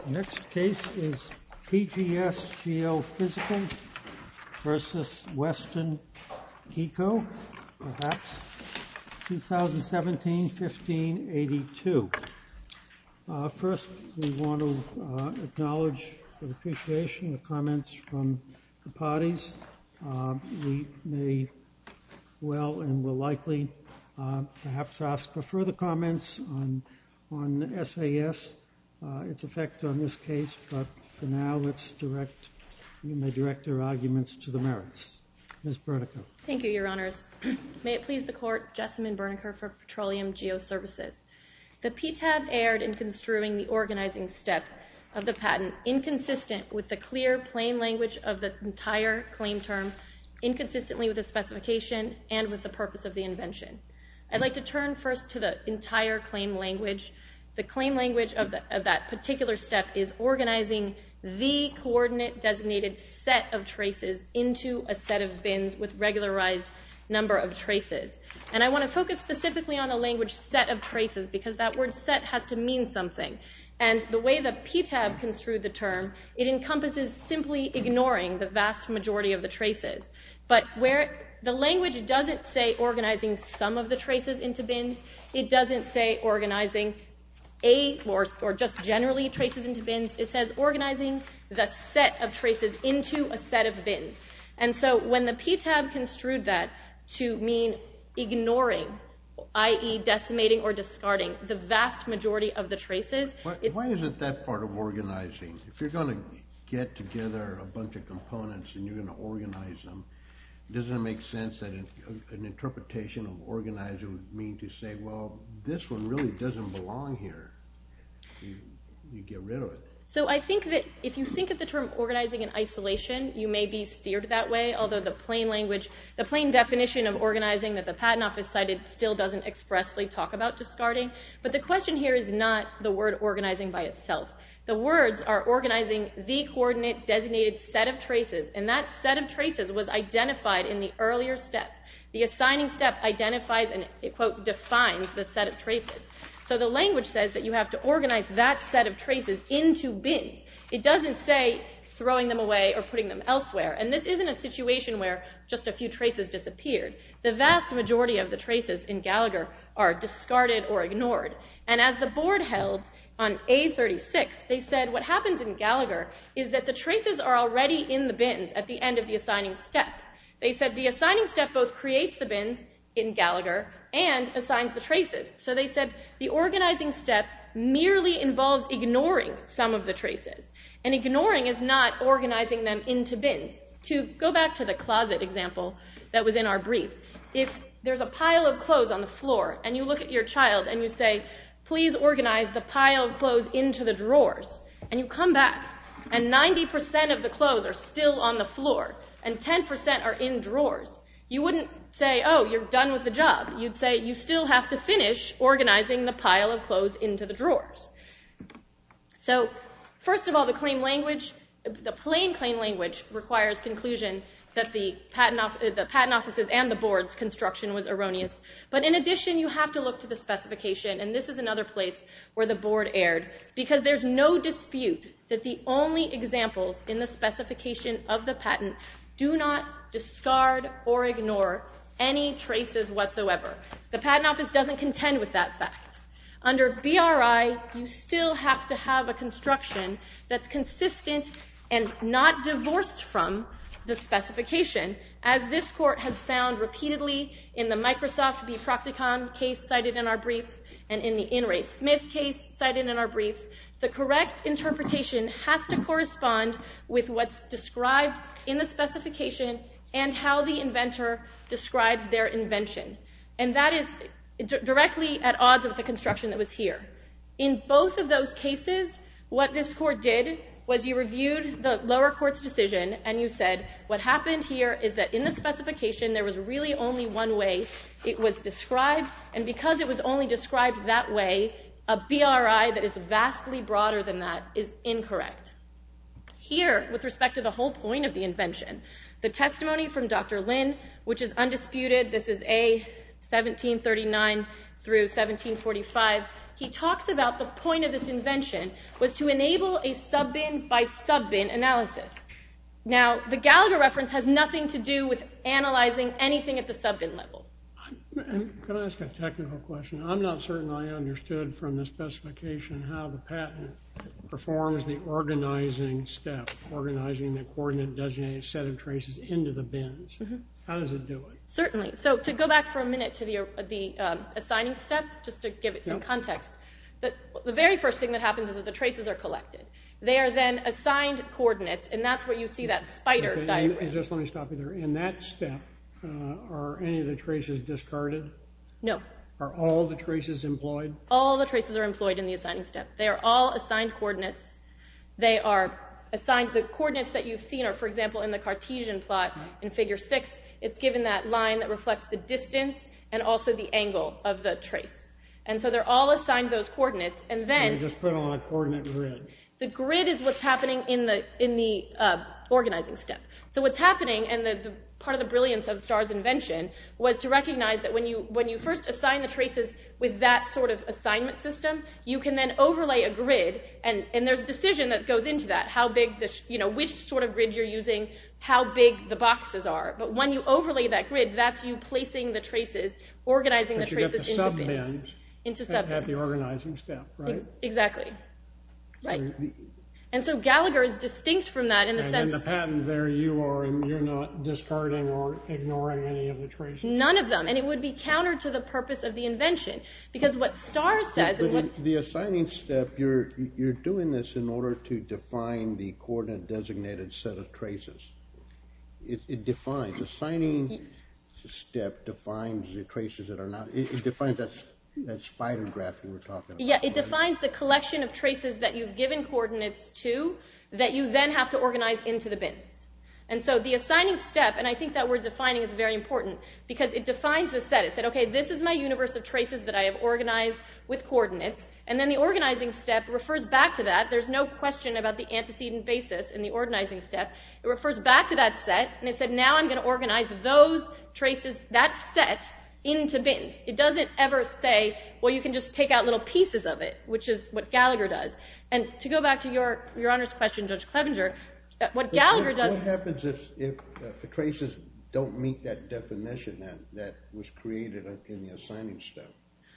Next case is PGS Geophysical versus Western Geco, perhaps, 2017-15-82. First, we want to acknowledge with appreciation the comments from the parties. We may well and will likely perhaps ask for further comments on SAS, its effect on this case, but for now you may direct your arguments to the merits. Ms. Berniker. Thank you, Your Honors. May it please the Court, Jessamine Berniker for Petroleum Geoservices. The PTAB erred in construing the organizing step of the patent inconsistent with the clear, plain language of the entire claim term, inconsistently with the specification, and with the purpose of the invention. I'd like to turn first to the entire claim language. The claim language of that particular step is organizing the coordinate-designated set of traces into a set of bins with regularized number of traces. And I want to focus specifically on the language set of traces because that word set has to mean something. And the way the PTAB construed the term, it encompasses simply ignoring the vast majority of the traces. But where the language doesn't say organizing some of the traces into bins, it doesn't say organizing or just generally traces into bins. It says organizing the set of traces into a set of bins. And so when the PTAB construed that to mean ignoring, i.e. decimating or discarding the vast majority of the traces. Why isn't that part of organizing? If you're going to get together a bunch of components and you're going to organize them, doesn't it make sense that an interpretation of organizer would mean to say, well, this one really doesn't belong here. You get rid of it. So I think that if you think of the term organizing in isolation, you may be steered that way, although the plain language, the plain definition of organizing that the Patent Office cited still doesn't expressly talk about discarding. But the question here is not the word organizing by itself. The words are organizing the coordinate-designated set of traces, and that set of traces was identified in the earlier step. The assigning step identifies and, quote, defines the set of traces. So the language says that you have to organize that set of traces into bins. It doesn't say throwing them away or putting them elsewhere. And this isn't a situation where just a few traces disappeared. The vast majority of the traces in Gallagher are discarded or ignored. And as the board held on A36, they said what happens in Gallagher is that the traces are already in the bins at the end of the assigning step. They said the assigning step both creates the bins in Gallagher and assigns the traces. So they said the organizing step merely involves ignoring some of the traces. And ignoring is not organizing them into bins. To go back to the closet example that was in our brief, if there's a pile of clothes on the floor and you look at your child and you say, please organize the pile of clothes into the drawers, and you come back and 90% of the clothes are still on the floor and 10% are in drawers, you wouldn't say, oh, you're done with the job. You'd say you still have to finish organizing the pile of clothes into the drawers. So first of all, the claim language, the plain claim language requires conclusion that the patent office's and the board's construction was erroneous. But in addition, you have to look to the specification, and this is another place where the board erred, because there's no dispute that the only examples in the specification of the patent do not discard or ignore any traces whatsoever. The Patent Office doesn't contend with that fact. Under BRI, you still have to have a construction that's consistent and not divorced from the specification, as this court has found repeatedly in the Microsoft v. Proxicon case cited in our briefs and in the In re Smith case cited in our briefs. The correct interpretation has to correspond with what's described in the specification and how the inventor describes their invention. And that is directly at odds with the construction that was here. In both of those cases, what this court did was you reviewed the lower court's decision and you said, what happened here is that in the specification there was really only one way it was described, and because it was only described that way, a BRI that is vastly broader than that is incorrect. Here, with respect to the whole point of the invention, the testimony from Dr. Lin, which is undisputed, this is A1739 through 1745, he talks about the point of this invention was to enable a sub-bin by sub-bin analysis. Now, the Gallagher reference has nothing to do with analyzing anything at the sub-bin level. Can I ask a technical question? I'm not certain I understood from the specification how the patent performs the organizing step, organizing the coordinate designated set of traces into the bins. Mm-hmm. How does it do it? Certainly. So to go back for a minute to the assigning step, just to give it some context, the very first thing that happens is that the traces are collected. They are then assigned coordinates, and that's where you see that spider diagram. And just let me stop you there. In that step, are any of the traces discarded? No. Are all the traces employed? All the traces are employed in the assigning step. They are all assigned coordinates. They are assigned, the coordinates that you've seen are, for example, in the Cartesian plot in Figure 6, it's given that line that reflects the distance and also the angle of the trace. And so they're all assigned those coordinates, and then you just put on a coordinate grid. The grid is what's happening in the organizing step. So what's happening, and the part of the brilliance of Starr's invention was to recognize that when you first assign the traces with that sort of assignment system, you can then overlay a grid, and there's a decision that goes into that, how big which sort of grid you're using, how big the boxes are. But when you overlay that grid, that's you placing the traces, organizing the traces into bins. Into sub-bins. At the organizing step, right? Exactly. Right. And so Gallagher is distinct from that in the sense... And in the patent there, you're not discarding or ignoring any of the traces? None of them. And it would be counter to the purpose of the invention. Because what Starr says... The assigning step, you're doing this in order to define the coordinate designated set of traces. It defines. Assigning step defines the traces that are not... It defines that spider graph you were talking about. Yeah, it defines the collection of traces that you've given coordinates to that you then have to organize into the bins. And so the assigning step, and I think that word defining is very important because it defines the set. It said, okay, this is my universe of traces that I have organized with coordinates, and then the organizing step refers back to that. There's no question about the antecedent basis in the organizing step. It refers back to that set, and it said, now I'm going to organize those traces, that set, into bins. It doesn't ever say, well, you can just take out little pieces of it, which is what Gallagher does. And to go back to your Honor's question, Judge Clevenger, what Gallagher does... What happens if the traces don't meet that definition that was created in the assigning step?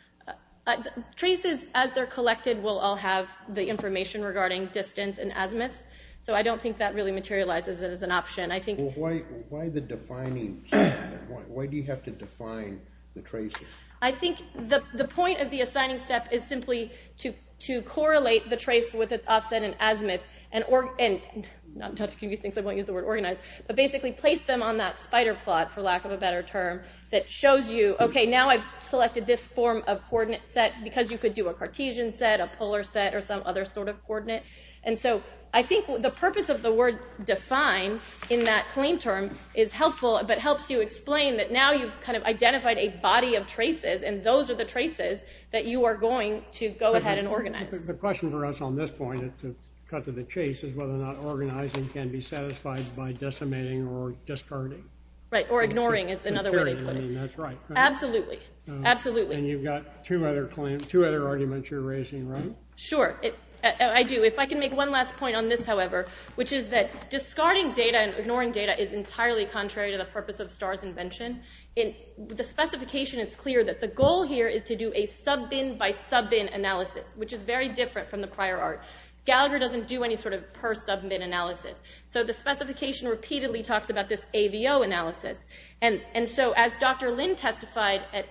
Traces, as they're collected, will all have the information regarding distance and azimuth. So I don't think that really materializes it as an option. I think... Well, why the defining step? Why do you have to define the traces? I think the point of the assigning step is simply to correlate the trace with its offset and azimuth and not to confuse things, I won't use the word organize, but basically place them on that spider plot, for lack of a better term, that shows you, okay, now I've selected this form of coordinate set because you could do a Cartesian set, a polar set, or some other sort of coordinate. And so I think the purpose of the word define in that claim term is helpful, but helps you explain that now you've kind of identified a body of traces, and those are the traces that you are going to go ahead and organize. The question for us on this point, to cut to the chase, is whether or not organizing can be satisfied by decimating or discarding. Right, or ignoring is another way they put it. I mean, that's right. Absolutely. Absolutely. And you've got two other arguments you're raising, right? Sure. I do. If I can make one last point on this, however, which is that discarding data and ignoring data is entirely contrary to the purpose of Starr's invention. In the specification, it's clear that the goal here is to do a sub-bin by sub-bin analysis, which is very different from the prior art. Gallagher doesn't do any sort of per sub-bin analysis. So the specification repeatedly talks about this AVO analysis. And so as Dr. Lin testified at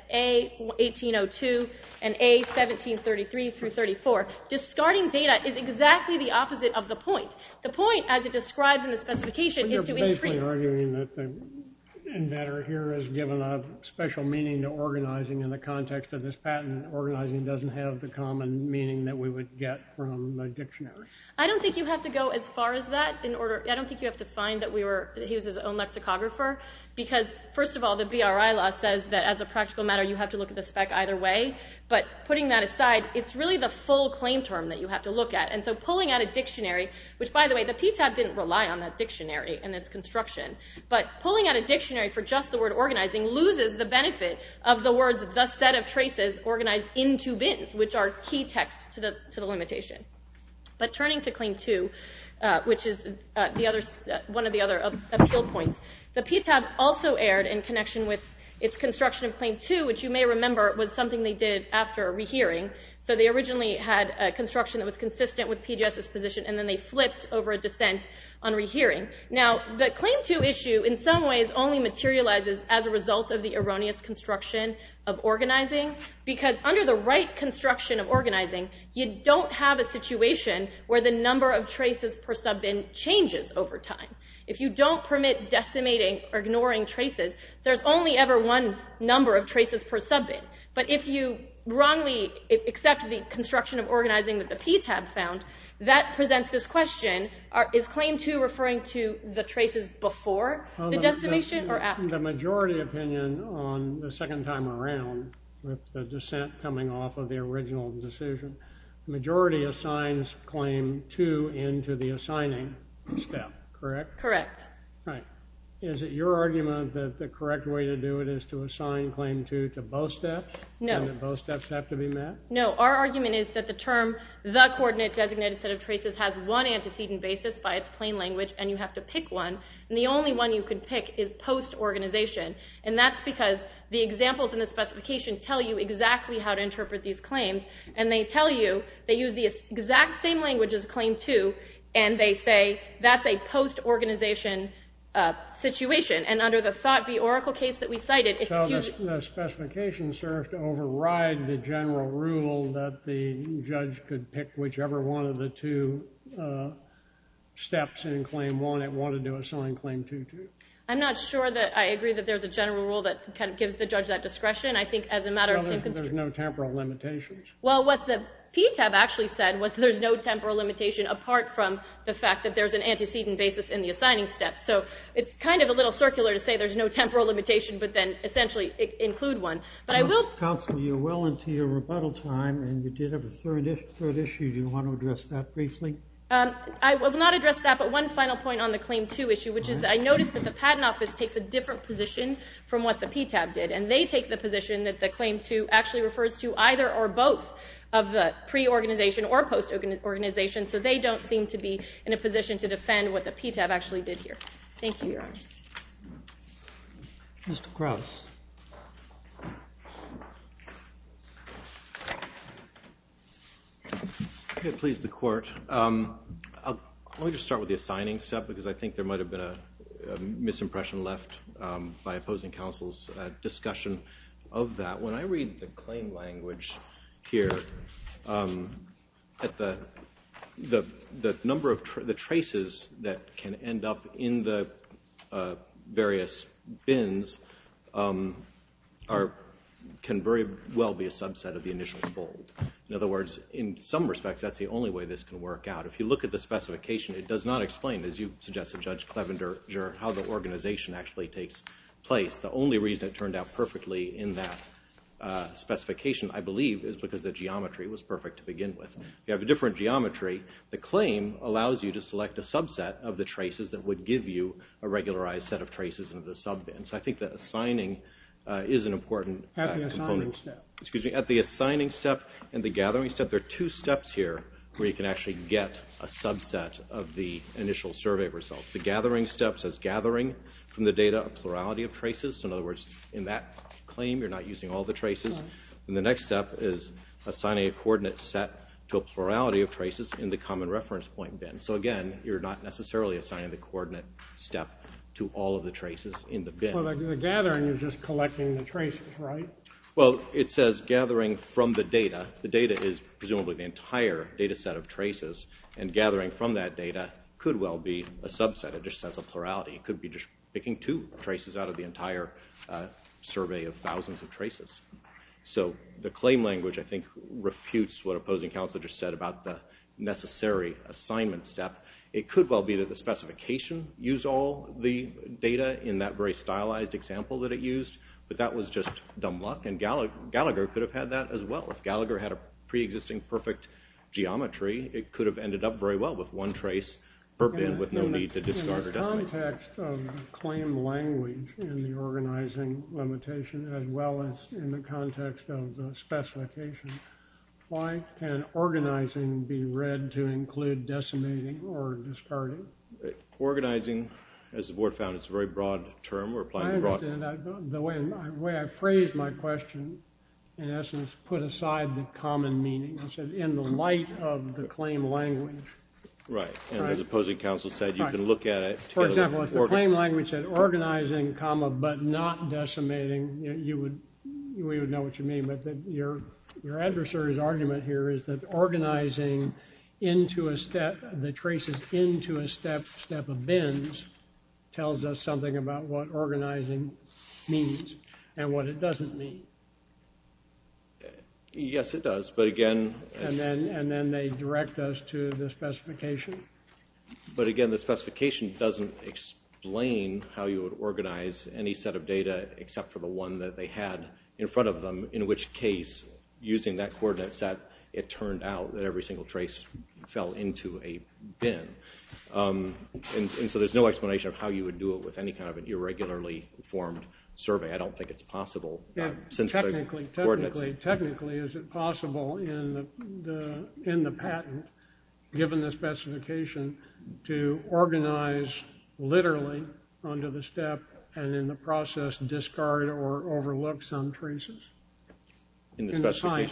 A1802 and A1733 through 34, discarding data is exactly the opposite of the point. The point, as it describes in the specification, is to increase. You're basically arguing that the inventor here has given a special meaning to organizing in the context of this patent. Organizing doesn't have the common meaning that we would get from the dictionary. I don't think you have to go as far as that I don't think you have to find that he was his own lexicographer, because first of all, the BRI law says that as a practical matter, you have to look at the spec either way. But putting that aside, it's really the full claim term that you have to look at. And so pulling out a dictionary which, by the way, the PTAB didn't rely on that dictionary in its construction. But pulling out a dictionary for just the word organizing loses the benefit of the words the set of traces organized into bins, which are key text to the limitation. But turning to Claim 2, which is one of the other appeal points, the PTAB also erred in connection with its construction of Claim 2, which you may remember was something they did after a rehearing. So they originally had a construction that was consistent with PGS's position, and then they flipped over a dissent on rehearing. Now, the Claim 2 issue in some ways only materializes as a result of the erroneous construction of organizing, because under the right construction of organizing, you don't have a situation where the number of traces per subbin changes over time. If you don't permit decimating or ignoring traces, there's only ever one number of traces per subbin. But if you wrongly accept the construction of organizing that the PTAB found, that presents this question, is Claim 2 referring to the traces before the decimation or after? The majority opinion on the second time around, with the dissent coming off of the original decision, the majority assigns Claim 2 into the assigning step, correct? Correct. Right. Is it your argument that the correct way to do it is to assign Claim 2 to both steps? No. And that both steps have to be met? No. Our argument is that the term, the coordinate designated set of traces, has one antecedent basis by its plain language, and you have to pick one. And the only one you can pick is post-organization. And that's because the examples in the specification tell you exactly how to interpret these claims. And they tell you, they use the exact same language as Claim 2, and they say that's a post-organization situation. And under the Thought v. Oracle case that we cited, if the specification serves to override the general rule that the judge could pick whichever one of the two steps in Claim 1 it wanted to assign Claim 2 to. I'm not sure that I agree that there's a general rule that kind of gives the judge that discretion. I think as a matter of there's no temporal limitations. Well, what the PTAB actually said was there's no temporal limitation apart from the fact that there's an antecedent basis in the assigning step. So it's kind of a little circular to say there's no temporal limitation, but then essentially include one. But I will... Counsel, you're well into your rebuttal time, and you did have a third issue. Do you want to address that briefly? I will not address that, but one final point on the Claim 2 issue, which is that I noticed that the Patent Office takes a different position from what the PTAB did, and they take the position that the Claim 2 actually refers to either or both of the pre-organization or post-organization, so they don't seem to be in a position to defend what the PTAB actually did here. Thank you, Your Honors. Mr. Krauss. Okay, please, the Court. Let me just start with the assigning step, because I think there might have been a misimpression left by opposing counsel's discussion of that. When I read the claim language here, at the number of the traces that can end up in the various bins can very well be a subset of the initial fold. In other words, in some respects, that's the only way this can work out. If you look at the specification, it does not explain, as you suggested, Judge Clevenger, how the organization actually takes place. The only reason it turned out perfectly in that specification, I believe, is because the geometry was perfect to begin with. If you have a different geometry, the claim allows you to select a subset of the traces that would give you a regularized set of traces into the sub-bin. So I think that assigning is an important At the component. assigning step. Excuse me, at the assigning step and the gathering step, there are two steps here where you can actually get a subset of the initial survey results. The gathering step says gathering from the data a plurality of traces. So in other words, in that claim, you're not using all the traces. Right. And the next step is assigning a coordinate set to a plurality of traces in the common reference point bin. So again, you're not necessarily assigning the coordinate step to all of the traces in the bin. Well, the gathering is just collecting the traces, right? Well, it says gathering from the data. The data is presumably the entire data set of traces, and gathering from that data could well be a subset. It just says a plurality. It could be just picking two traces out of the entire survey of thousands of traces. So the claim language, I think, refutes what opposing counsel just said about the necessary assignment step. It could well be that the specification used all the data in that very stylized example that it used, but that was just dumb luck, and Gallagher could have had that as well. If Gallagher had a pre-existing perfect geometry, it could have ended up very well with one trace per bin with no need to discard or decimate. In the context of the claim language in the organizing limitation, as well as in the context of the specification, why can organizing be read to include decimating or discarding? Organizing, as the board found, it's a very broad term. We're applying I broad. understand. The way I phrased my question, in essence, put aside the common meaning. I said, in the light of the claim language. Right, and as opposing counsel said, you can look at it. For example, if the claim language said organizing, comma, but not decimating, we would know what you mean. But your adversary's argument here is that organizing into a step, the traces into a step of bins, tells us something about what organizing means and what it doesn't mean. Yes, it does, but again... And then they direct us to the specification. But again, the specification doesn't explain how you would organize any set of data except for the one that they had in front of them, in which case, using that coordinate set, it turned out that every single trace fell into a bin. And so there's no explanation of how you would do it with any kind of an irregularly formed survey. I don't think it's possible. Technically, is it possible in the patent, given the specification, to organize literally onto the step and in the process discard or overlook some traces? In the specification?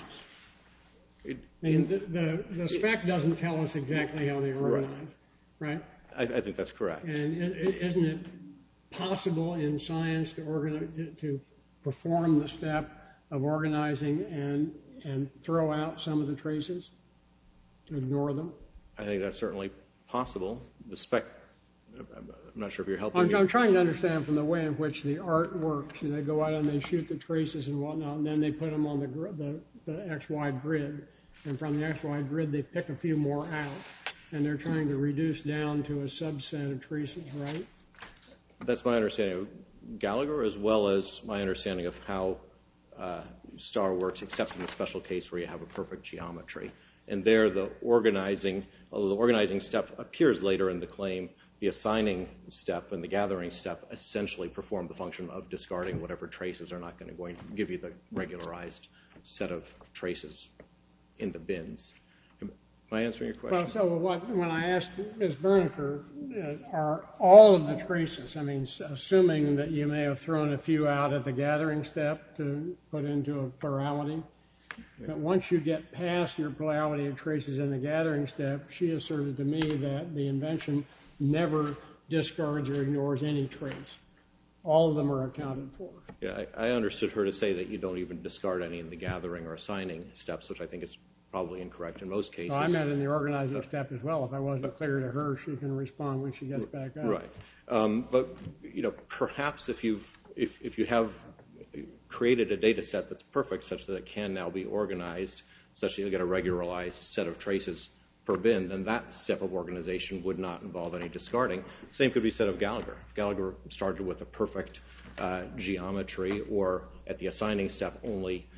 The spec doesn't tell us exactly how they organize, right? I think that's correct. And isn't it possible in science to perform the step of organizing and throw out some of the traces, to ignore them? I think that's certainly possible. The spec, I'm not sure if you're helping me. I'm trying to understand from the way in which the art works. They go out and they shoot the traces and whatnot, and then they put them on the XY grid. And from the XY grid, they pick a few more out. And they're trying to reduce down to a subset of traces, right? That's my understanding of Gallagher, as well as my understanding of how STAR works, except in the special case where you have a perfect geometry. And there, the organizing step appears later in the claim. The assigning step and the gathering step essentially perform the function of discarding whatever traces are not going to give you the regularized set of traces in the bins. Am I answering your question? Well, so when I asked Ms. Berniker, are all of the traces, I mean, assuming that you may have thrown a few out at the gathering step to put into a plurality, but once you get past your plurality of traces in the gathering step, she asserted to me that the invention never discards or ignores any trace. All of them are accounted for. Yeah, I understood her to say that you don't even discard any in the gathering or assigning steps, which I think is probably incorrect in most cases. Well, I meant in the organizing step as well. If I wasn't clear to her, she can respond when she gets back up. Right. But perhaps if you have created a data set that's perfect, such that it can now be organized, such that you'll get a regularized set of traces per bin, then that step of organization would not involve any discarding. Same could be said of Gallagher. If Gallagher started with a perfect geometry, or at the assigning step only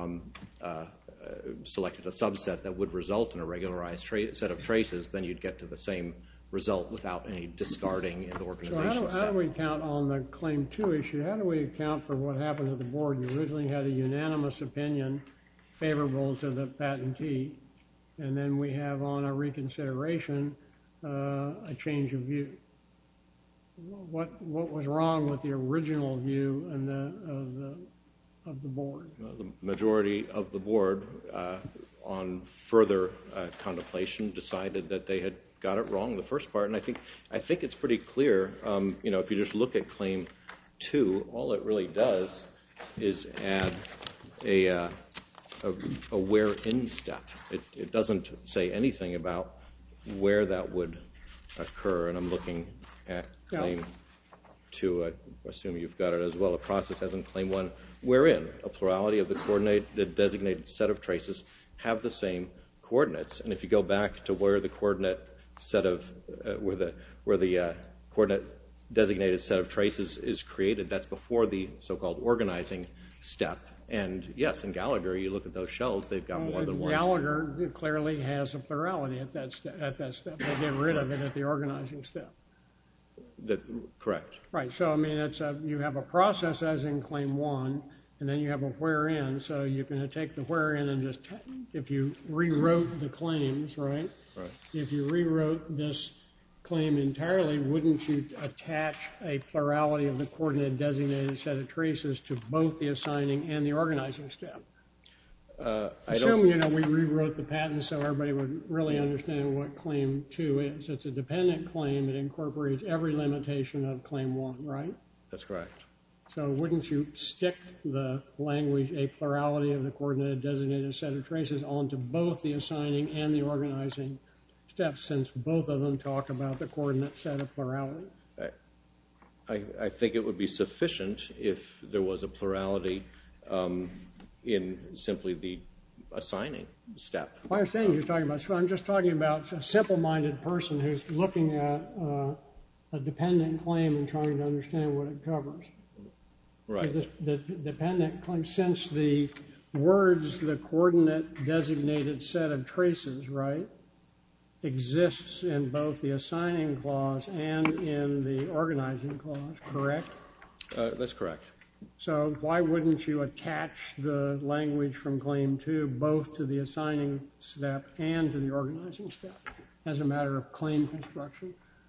selected a subset that would result in a regularized set of traces, then you'd get to the same result without any discarding in the organization step. So how do we count on the Claim 2 issue? How do we account for what happened to the board? You originally had a unanimous opinion favorable to the patentee, and then we have on a reconsideration a change of view. What was wrong with the original view of the board? Well, the majority of the board, on further contemplation, decided that they had got it wrong the first part, and I think it's pretty clear. If you just look at Claim 2, all it really does is add a where-in step. It doesn't say anything about where that would occur, and I'm looking at Claim 2. I assume you've got it as well. A process as in Claim 1, wherein a plurality of the designated set of traces have the same coordinates. And if you go back to where the coordinate set of where the coordinate designated set of traces is created, that's before the so-called organizing step, And yes, in Gallagher, you look at those shells, they've got more than one. Gallagher clearly has a plurality at that step. They get rid of it at the organizing step. Correct. Right. So, I mean, you have a process as in Claim 1, and then you have a wherein. So you can take the wherein and just, if you rewrote the claims, right? Right. If you rewrote this claim entirely, wouldn't you attach a plurality of the coordinate designated set of traces to both the assigning and the organizing step? Assume, we rewrote the patent so everybody would really understand what Claim 2 is. It's a dependent claim that incorporates every limitation of Claim 1, right? That's correct. So wouldn't you stick the language, a plurality of the coordinate designated set of traces, onto both the assigning and the organizing steps, since both of them talk about the coordinate set of plurality? I think it would be sufficient if there was a plurality in simply the assigning step. I understand you're talking about, so I'm just talking about a simple-minded person who's looking at a dependent claim and trying to understand what it covers. Right. So the dependent claim, since the words, the coordinate designated set of traces, right, exists in both the assigning clause and in the organizing clause, correct? That's correct. So why wouldn't you attach the language from Claim 2 both to the assigning step and to the organizing step as a matter of claim construction?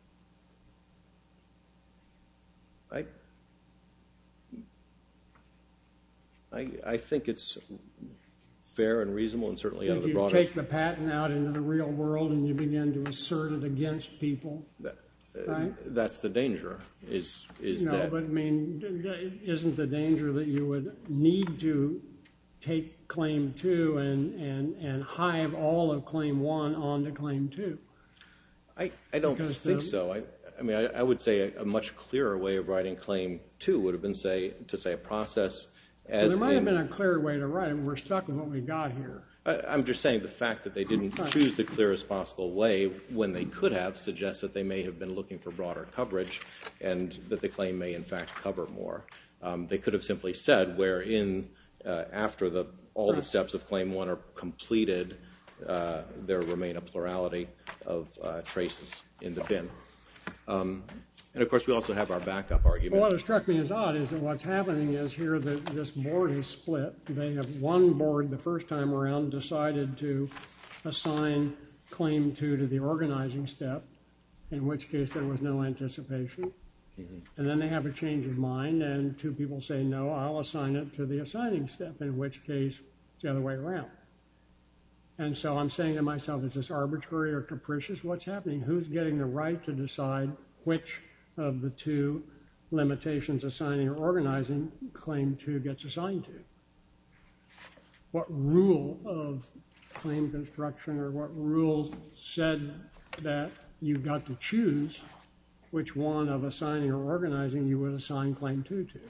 I think it's fair and reasonable, and certainly under the broadest... If you take the patent out into the real world and you begin to assert it against people, right? That's the danger, is that... No, but I mean, isn't the danger that you would need to take Claim 2 and hive all of Claim 1 onto Claim 2? I don't think so. I mean, I would say a much clearer way of writing Claim 2 would have been to say a process as there might have been a clearer way to write it. We're stuck with what we got here. I'm just saying the fact that they didn't choose the clearest possible way when they could have suggests that they may have been looking for broader coverage and that the claim may in fact cover more. They could have simply said wherein after all the steps of Claim 1 are completed, there remain a plurality of traces in the bin. And of course we also have our backup argument. Well, what struck me as odd is that what's happening is here that this board is split. They have one board the first time around decided to assign Claim 2 to the organizing step, in which case there was no anticipation. Mm-hmm. And then they have a change of mind and two people say, no, I'll assign it to the assigning step, in which case it's the other way around. And so I'm saying to myself, is this arbitrary or capricious? What's happening? Who's getting the right to decide which of the two limitations, assigning or organizing, Claim 2 gets assigned to? What rule of claim construction or what rule said that you got to choose which one of assigning or organizing you would assign Claim 2 to?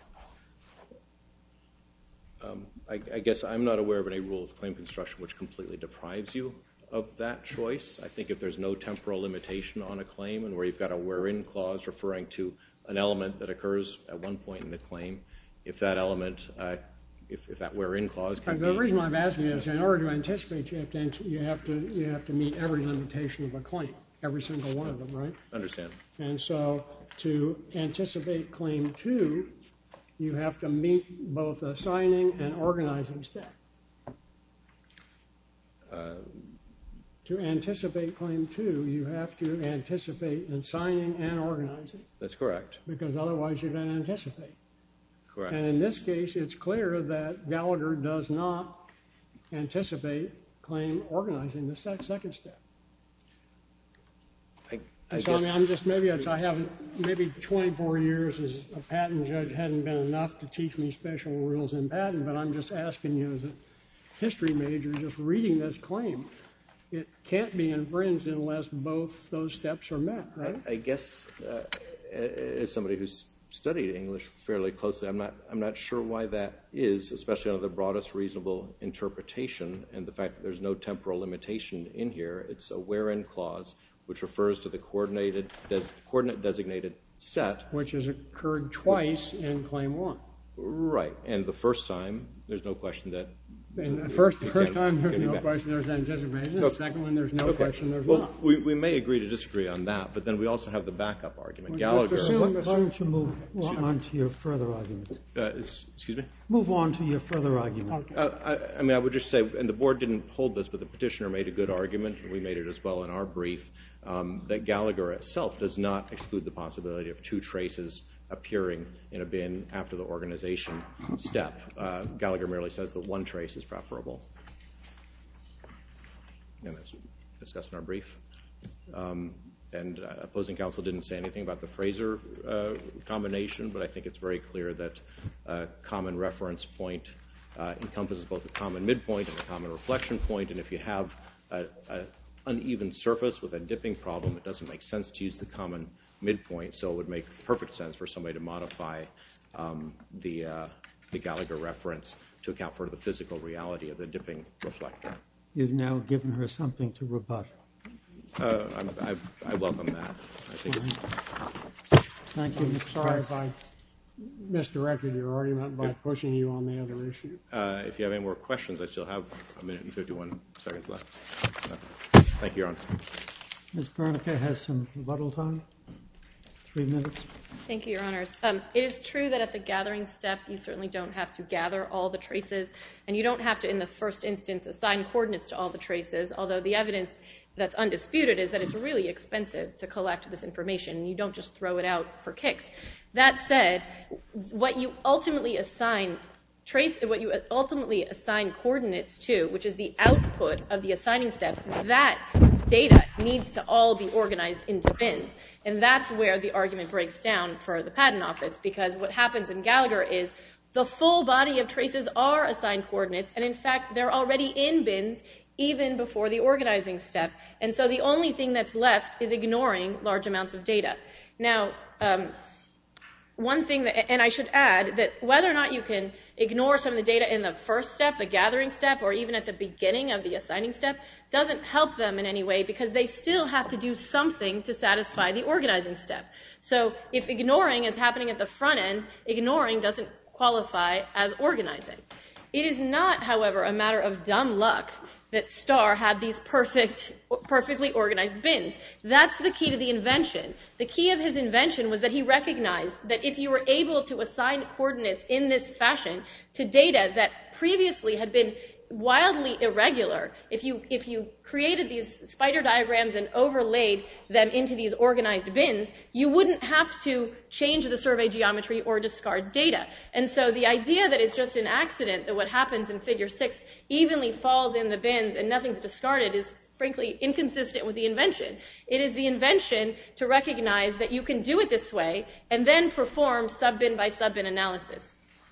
I guess I'm not aware of any rule of claim construction which completely deprives you of that choice. I think if there's no temporal limitation on a claim and where you've got a wherein clause referring to an element that occurs at one point in the claim, if that element, if that wherein clause can be... The reason I'm asking is in order to anticipate, you have to meet every limitation of a claim, every single one of them, right? Understand. And so to anticipate Claim 2, you have to meet both assigning and organizing step. To anticipate Claim 2, you have to anticipate assigning and organizing. That's correct. Because otherwise you don't anticipate. Correct. And in this case, it's clear that Gallagher does not anticipate claim organizing the second step. I mean, maybe 24 years as a patent judge hadn't been enough to teach me special rules in patent, but I'm just asking you as a history major, just reading this claim, it can't be infringed unless both those steps are met, right? I guess as somebody who's studied English fairly closely, I'm not sure why that is, especially under the broadest reasonable interpretation and the fact that there's no temporal limitation in here. It's a wherein clause which refers to the coordinate designated set. Which has occurred twice in Claim 1. Right, and the first time, there's no question that... And the first time, there's no question there's anticipation. The second one, there's no question there's not. We may agree to disagree on that, but then we also have the backup argument. Well, Gallagher... Why don't you move on to your further argument? Excuse me? Move on to your further argument. Okay. I mean, I would just say, and the board didn't hold this, but the petitioner made a good argument, and we made it as well in our brief, that Gallagher itself does not exclude the possibility of two traces appearing in a bin after the organization step. Gallagher merely says that one trace is preferable. And that's discussed in our brief. And opposing counsel didn't say anything about the Fraser combination, but I think it's very clear that a common reference point encompasses both a common midpoint and a common reflection point, and if you have an uneven surface with a dipping problem, it doesn't make sense to use the common midpoint, so it would make perfect sense for somebody to modify the Gallagher reference to account for the physical reality of the dipping reflector. You've now given her something to rebut. I welcome that. I think it's... Thank you. I'm sorry if I misdirected your argument by pushing you on the other issue. If you have any more questions, I still have a minute and 51 seconds left. Thank you, Your Honor. Ms. Bernica has some rebuttal time. 3 minutes. Thank you, Your Honors. It is true that at the gathering step, you certainly don't have to gather all the traces, and you don't have to, in the first instance, assign coordinates to all the traces, although the evidence that's undisputed is that it's really expensive to collect this information, and you don't just throw it out for kicks. That said, what you ultimately assign coordinates to, which is the output of the assigning step, that data needs to all be organized into bins. And that's where the argument breaks down for the Patent Office, because what happens in Gallagher is the full body of traces are assigned coordinates, and in fact, they're already in bins even before the organizing step. And so the only thing that's left is ignoring large amounts of data. Now, one thing that, and I should add that whether or not you can ignore some of the data in the first step, the gathering step, or even at the beginning of the assigning step, doesn't help them in any way, because they still have to do something to satisfy the organizing step. So if ignoring is happening at the front end, ignoring doesn't qualify as organizing. It is not, however, a matter of dumb luck that Starr had these perfectly organized bins. That's the key to the invention. The key of his invention was that he recognized that if you were able to assign coordinates in this fashion to data that previously had been wildly irregular, if you created these spider diagrams and overlaid them into these organized bins, you wouldn't have to change the survey geometry or discard data. And so the idea that it's just an accident that what happens in Figure 6 evenly falls in the bins and nothing's discarded is frankly inconsistent with the invention. It is the invention to recognize that you can do it this way and then perform sub-bin by sub-bin analysis.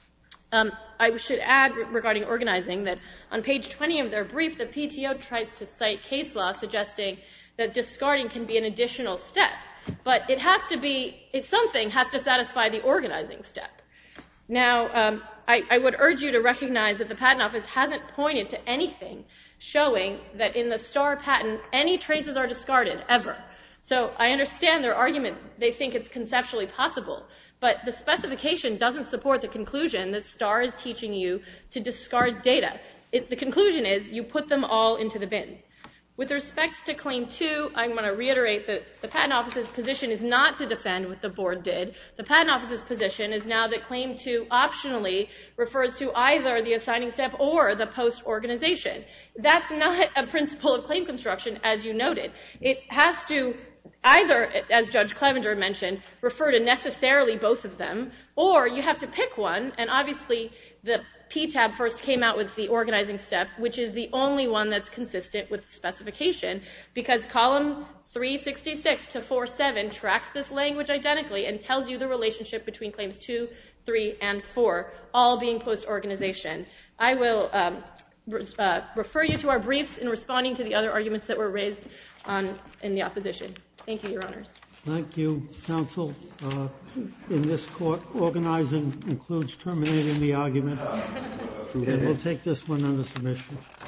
I should add regarding organizing that on page 20 of their brief, the PTO tries to cite case law suggesting that discarding can be an additional step, but it has to be, something has to satisfy the organizing step. Now, I would urge you to recognize that the Patent Office hasn't pointed to anything showing that in the Starr patent, any traces are discarded, ever. So I understand their argument. They think it's conceptually possible. But the specification doesn't support the conclusion that Starr is teaching you to discard data. The conclusion is you put them all into the bins. With respect to Claim 2, I'm going to reiterate that the Patent Office's position is not to defend what the Board did. The Patent Office's position is now that Claim 2 optionally refers to either the assigning step or the post-organization. That's not a principle of claim construction, as you noted. It has to either, as Judge Clevenger mentioned, refer to necessarily both of them, or you have to pick one, and obviously the PTAB first came out with the organizing step, which is the only one that's consistent with the specification, because column 366 to 47 tracks this language identically and tells you the relationship between claims 2, 3, and 4, all being post-organization. I will refer you to our briefs in responding to the other arguments that were raised in the opposition. Thank you, Your Honors. Thank you, counsel. In this court, organizing includes terminating the argument, and we'll take this one under submission.